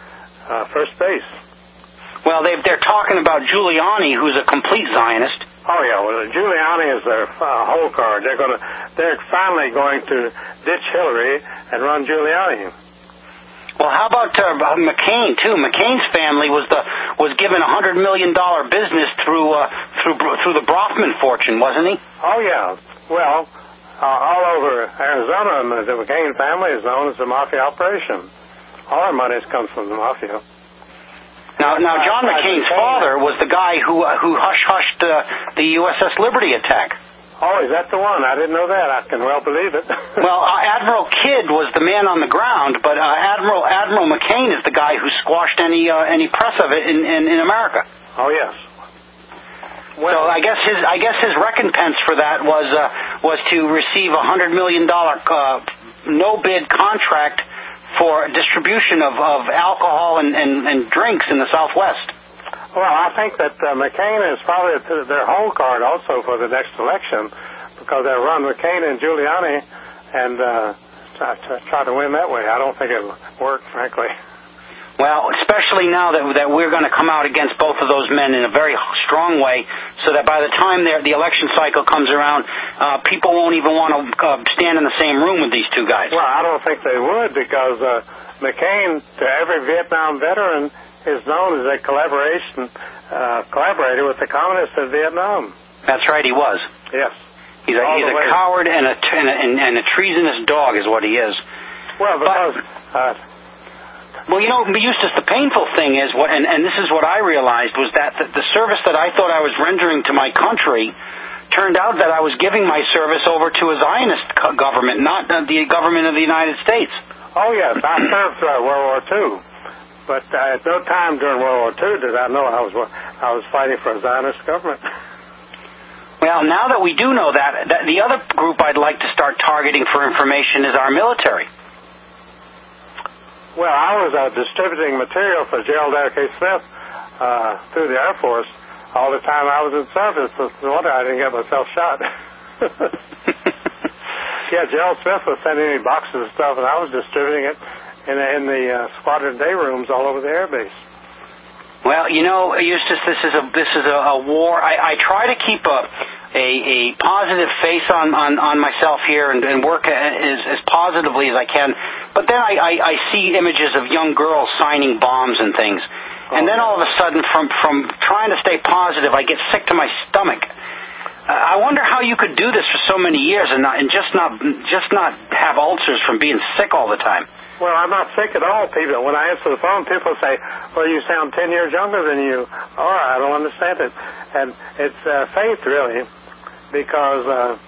Speaker 3: of first base.
Speaker 2: Well, they're talking about Giuliani, who's a complete Zionist.
Speaker 3: Oh yeah, well, Giuliani is their whole card. They're finally going to ditch Hillary and run Giuliani.
Speaker 2: Well, how about McCain too? McCain's family was given $100 million business through the Brofman fortune, wasn't he?
Speaker 3: Oh yeah. Well, all over Arizona, the McCain family is known as the mafia operation. All our money comes from the mafia.
Speaker 2: Now, John McCain's father was the guy who hush-hushed the USS Liberty attack.
Speaker 3: Oh, is that the one? I didn't know that. I can well believe it.
Speaker 2: Well, Admiral Kidd was the man on the ground, but Admiral McCain is the guy who squashed any press of it in America.
Speaker 3: Oh yes.
Speaker 2: Well, so I guess his recompense for that was to receive a $100 million no bid contract for distribution of alcohol and drinks in the Southwest.
Speaker 3: Well, I think that McCain is probably their whole card also for the next election, because they'll run McCain and Giuliani and try to win that way. I don't think it'll work, frankly.
Speaker 2: Well, especially now that we're going to come out against both of those men in a very strong way, so that by the time the election cycle comes around, people won't even want to stand in the same room with these two guys.
Speaker 3: Well, I don't think they would, because McCain, to every Vietnam veteran, is known as a collaborator with the communists in Vietnam.
Speaker 2: That's right, he was.
Speaker 3: Yes.
Speaker 2: He's a coward and a treasonous dog is what he is.
Speaker 3: Well, because...
Speaker 2: well, Eustace, the painful thing is, and this is what I realized, was that the service that I thought I was rendering to my country turned out that I was giving my service over to a Zionist government, not the government of the United States.
Speaker 3: Oh, yes. I served throughout World War II. But at no time during World War II did I know I was fighting for a Zionist government.
Speaker 2: Well, now that we do know that, the other group I'd like to start targeting for information is our military.
Speaker 3: Well, I was distributing material for Gerald R. K. Smith through the Air Force all the time I was in service. No wonder I didn't get myself shot. Yeah, Gerald Smith was sending me boxes of stuff, and I was distributing it in the squadron day rooms all over the air base.
Speaker 2: Well, Eustace, this is a war. I try to keep a positive face on myself here and work as positively as I can. But then I see images of young girls signing bombs and things, and then all of a sudden, from trying to stay positive, I get sick to my stomach. I wonder how you could do this for so many years and just not have ulcers from being sick all the time.
Speaker 3: Well, I'm not sick at all, people. When I answer the phone, people say, well, you sound 10 years younger than you are. I don't understand it. And it's faith, really, because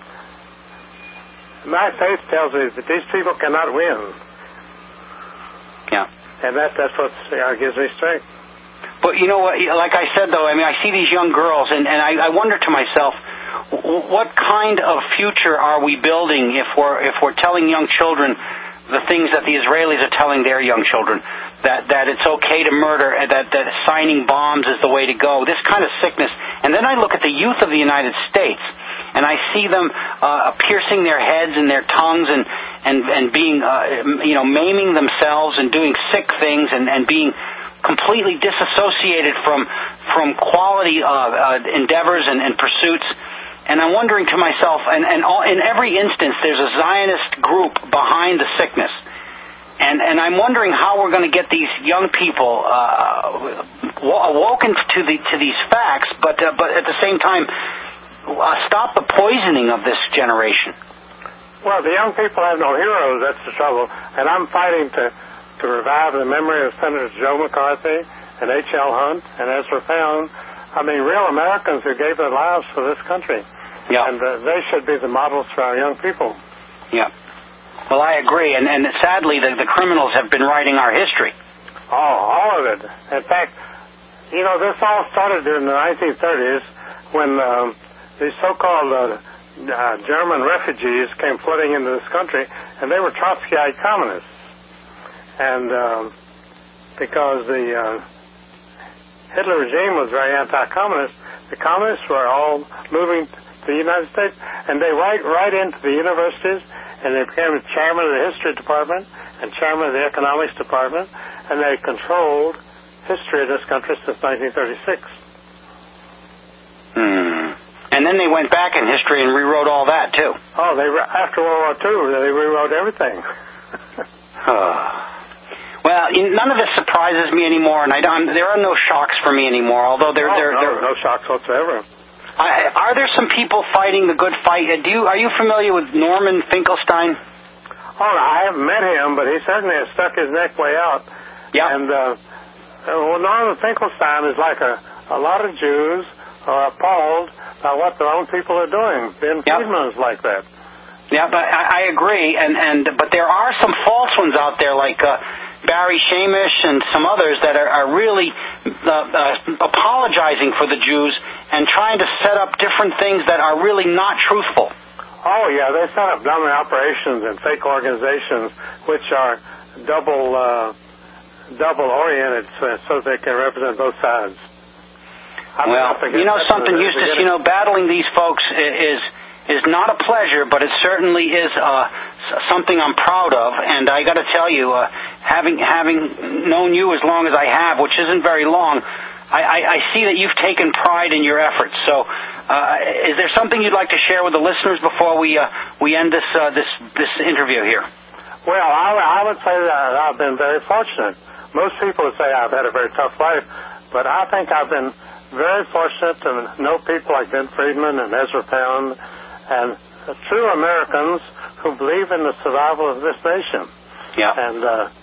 Speaker 3: my faith tells me that these people cannot win.
Speaker 2: Yeah.
Speaker 3: And that's what gives me strength.
Speaker 2: But you know what, like I said, though, I mean, I see these young girls, and I wonder to myself, what kind of future are we building if we're telling young children the things that the Israelis are telling their young children, that it's okay to murder, that signing bombs is the way to go, this kind of sickness. And then I look at the youth of the United States, and I see them piercing their heads and their tongues and being, maiming themselves and doing sick things and being completely disassociated from quality endeavors and pursuits. And I'm wondering to myself, and in every instance, there's a Zionist group behind the sickness. And I'm wondering how we're going to get these young people awoken to these facts, but at the same time, stop the poisoning of this generation.
Speaker 3: Well, the young people have no heroes, that's the trouble. And I'm fighting to revive the memory of Senator Joe McCarthy and H.L. Hunt and Ezra Pound. I mean, real Americans who gave their lives for this country.
Speaker 2: Yeah.
Speaker 3: And they should be the models for our young people.
Speaker 2: Yeah. Well, I agree. And sadly, the criminals have been writing our history.
Speaker 3: Oh, all of it. In fact, this all started during the 1930s when these so-called German refugees came flooding into this country, and they were Trotskyite communists. And because the Hitler regime was very anti-communist, the communists were all moving to the United States, and they went right into the universities, and they became chairman of the history department and chairman of the economics department, and they controlled history of this country since 1936.
Speaker 2: And then they went back in history and rewrote all that, too.
Speaker 3: Oh, after World War II, they rewrote everything.
Speaker 2: Well, none of this surprises me anymore, and there are no shocks for me anymore, although
Speaker 3: no shocks whatsoever.
Speaker 2: Are there some people fighting the good fight? Are you familiar with Norman Finkelstein?
Speaker 3: Oh, I haven't met him, but he certainly has stuck his neck way out.
Speaker 2: Yeah.
Speaker 3: And Norman Finkelstein is like a lot of Jews are appalled by what their own people are doing. Ben Friedman is like that.
Speaker 2: Yeah, but I agree, but there are some false ones out there, like Barry Shamish and some others that are really apologizing for the Jews and trying to set up different things that are really not truthful.
Speaker 3: Oh, yeah, they set up dummy operations and fake organizations which are double-oriented so they can represent both sides.
Speaker 2: Something, Eustace, battling these folks is not a pleasure, but it certainly is something I'm proud of. And I got to tell you, having known you as long as I have, which isn't very long, I see that you've taken pride in your efforts. So, is there something you'd like to share with the listeners before we end this interview here?
Speaker 3: Well, I would say that I've been very fortunate. Most people would say I've had a very tough life, but I think I've been very fortunate to know people like Ben Friedman and Ezra Pound and true Americans who believe in the survival of this nation.
Speaker 2: Yeah.
Speaker 3: And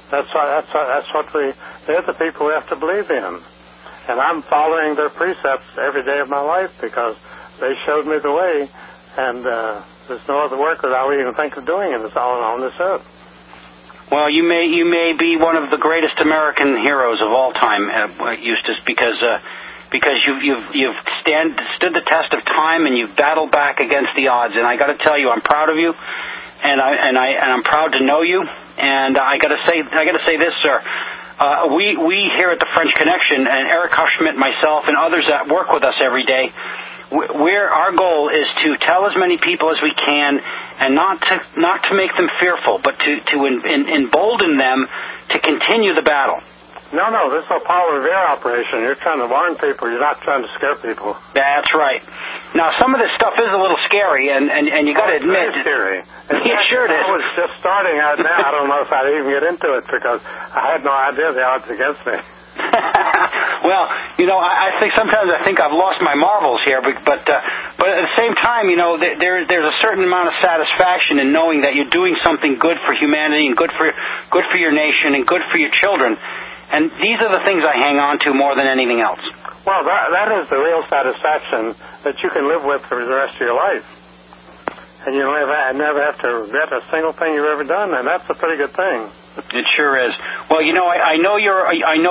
Speaker 3: they're the people we have to believe in. And I'm following their precepts every day of my life because they showed me the way, and there's no other work that I would even think of doing in this on this earth.
Speaker 2: Well, you may be one of the greatest American heroes of all time, Eustace, because you've stood the test of time and you've battled back against the odds. And I got to tell you, I'm proud of you, and I'm proud to know you. And I got to say this, sir. We here at the French Connection, and Eric Huschmidt, myself, and others that work with us every day, our goal is to tell as many people as we can, and not to make them fearful, but to embolden them to continue the battle.
Speaker 3: No, this is a Paul Revere operation. You're trying to warn people. You're not trying to scare people.
Speaker 2: That's right. Now, some of this stuff is a little scary, and you got to admit.
Speaker 3: It's scary.
Speaker 2: Yeah, sure it is.
Speaker 3: I was just starting out now. I don't know if I'd even get into it because I had no idea the odds against me.
Speaker 2: Well, I think sometimes I've lost my marbles here, but at the same time, there's a certain amount of satisfaction in knowing that you're doing something good for humanity and good for your nation and good for your children. And these are the things I hang on to more than anything else.
Speaker 3: Well, that is the real satisfaction that you can live with for the rest of your life. And you never have to regret a single thing you've ever done, and that's a pretty good thing.
Speaker 2: It sure is. Well, I know you're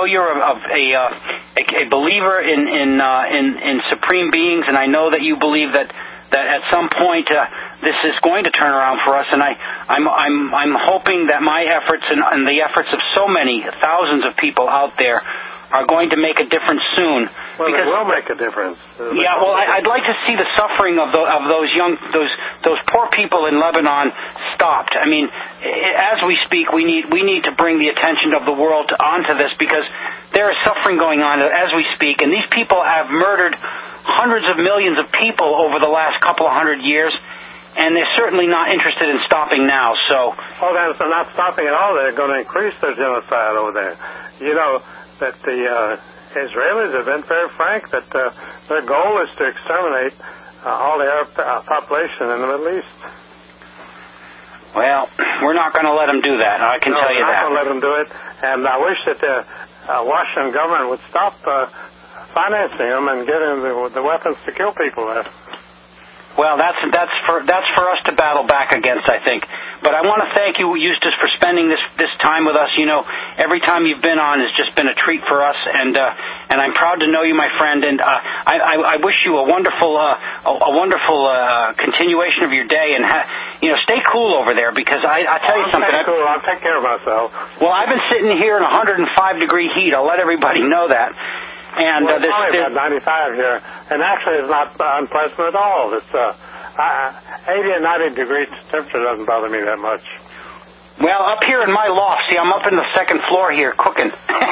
Speaker 2: a believer in supreme beings, and I know that you believe that at some point this is going to turn around for us. And I'm hoping that my efforts and the efforts of so many thousands of people out there are going to make a difference soon.
Speaker 3: Well, it will make a difference.
Speaker 2: Yeah, well, I'd like to see the suffering of those poor people in Lebanon stopped. I mean, as we speak, we need to bring the attention of the world onto this because there is suffering going on as we speak, and these people have murdered hundreds of millions of people over the last couple of 100 years. And they're certainly not interested in stopping now. So,
Speaker 3: they're not stopping at all. They're going to increase their genocide over there. That the Israelis have been very frank that their goal is to exterminate all the Arab population in the Middle East.
Speaker 2: Well, we're not going to let them do that. I can tell you that.
Speaker 3: We're not going to let them do it. And I wish that the Washington government would stop financing them and giving the weapons to kill people there.
Speaker 2: Well, that's for us to battle back against, I think. But I want to thank you, Eustace, for spending this time with us. Every time you've been on has just been a treat for us, and I'm proud to know you, my friend. And I wish you a wonderful continuation of your day. And stay cool over there because I tell you something.
Speaker 3: Cool. I'll take care of myself.
Speaker 2: Well, I've been sitting here in 105-degree heat. I'll let everybody know that. And
Speaker 3: it's only about 95 here, and actually it's not unpleasant at all. It's 80 and 90 degree temperature doesn't bother me that much.
Speaker 2: Well, up here in my loft, see, I'm up in the second floor here cooking.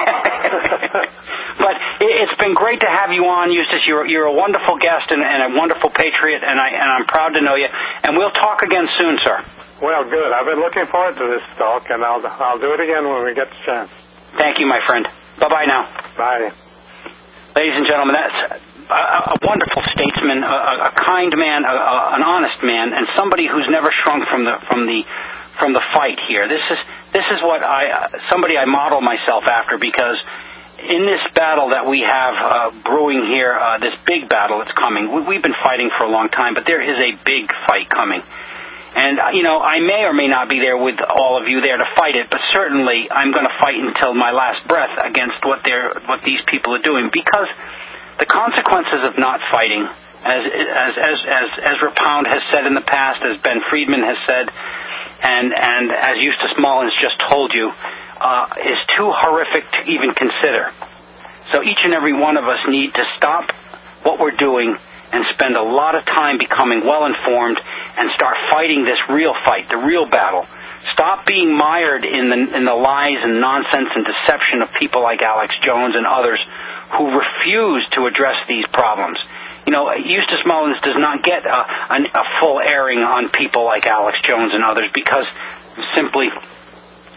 Speaker 2: But it's been great to have you on, Eustace. You're a wonderful guest and a wonderful patriot, and I'm proud to know you. And we'll talk again soon, sir.
Speaker 3: Well, good. I've been looking forward to this talk, and I'll do it again when we get the chance.
Speaker 2: Thank you, my friend. Bye-bye now.
Speaker 3: Bye.
Speaker 2: Ladies and gentlemen, that's a wonderful statesman, a kind man, an honest man, and somebody who's never shrunk from the fight here. This is what somebody I model myself after, because in this battle that we have brewing here, this big battle that's coming, we've been fighting for a long time, but there is a big fight coming. And, I may or may not be there with all of you there to fight it, but certainly I'm going to fight until my last breath against what these people are doing, because the consequences of not fighting, as Ezra Pound has said in the past, as Ben Friedman has said, and as Eustace Mullins just told you, is too horrific to even consider. So each and every one of us need to stop what we're doing and spend a lot of time becoming well-informed and start fighting this real fight, the real battle. Stop being mired in the lies and nonsense and deception of people like Alex Jones and others who refuse to address these problems. Eustace Mullins does not get a full airing on people like Alex Jones and others because simply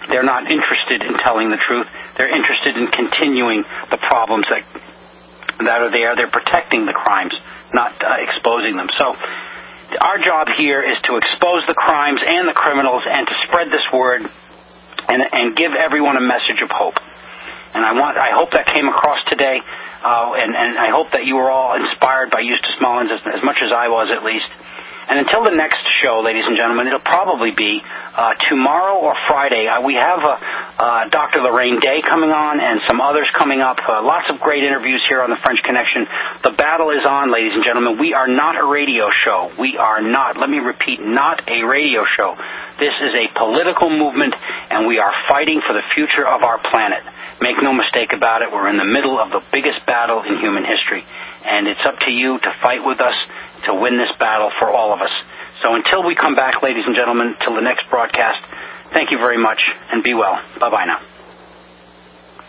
Speaker 2: They're not interested in telling the truth. They're interested in continuing the problems that are there. They're protecting the crimes, not exposing them. So our job here is to expose the crimes and the criminals and to spread this word and give everyone a message of hope. And I hope that came across today, and I hope that you were all inspired by Eustace Mullins as much as I was, at least. And until the next show, ladies and gentlemen, it'll probably be tomorrow or Friday. We have Dr. Lorraine Day coming on and some others coming up. Lots of great interviews here on the French Connection. The battle is on, ladies and gentlemen. We are not a radio show. We are not, let me repeat, not a radio show. This is a political movement, and we are fighting for the future of our planet. Make no mistake about it, we're in the middle of the biggest battle in human history. And it's up to you to fight with us to win this battle for all of us. So until we come back, ladies and gentlemen, till the next broadcast, thank you very much, and be well. Bye-bye now.